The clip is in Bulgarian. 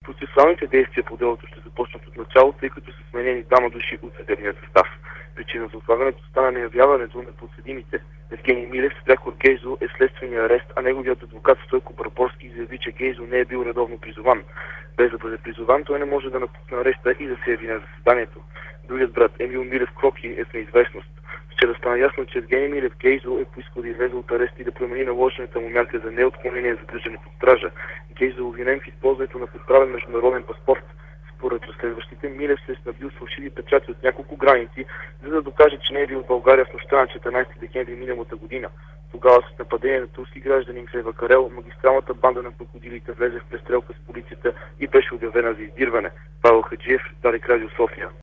Процесуалните действия по делото ще започнат от начало, тъй като са сменени двама души от съдебния състав. Причина за отлагането стана неявяването на подсъдимите. Евгений Милев, прякор Гейзо, е следствения арест, а неговият адвокат Стойко Барборски заяви, че Гейзо не е бил редовно призован. Без да бъде призован, той не може да напусне ареста и да се яви на заседанието. Другият брат Емил Милев Кроки е в неизвестност. Вчера стана ясно, че Евгений Милев Гейзо е поискал да излезе от арест и да промени наложената му мярка за неотклонение за задържане под стража. Гейзо е обвинен в използването на подправен международен паспорт. Според разследващите, Милев се е снабдил с фалшиви печати от няколко граници, за да докаже, че не е бил в България в нощта на 14 декември миналата година. Тогава с нападение на турски гражданин край Вакарел, магистралната банда на крокодилите влезе в престрелка с полицията и беше обявена за издирване. Павел Хаджиев, Дарик Радио София.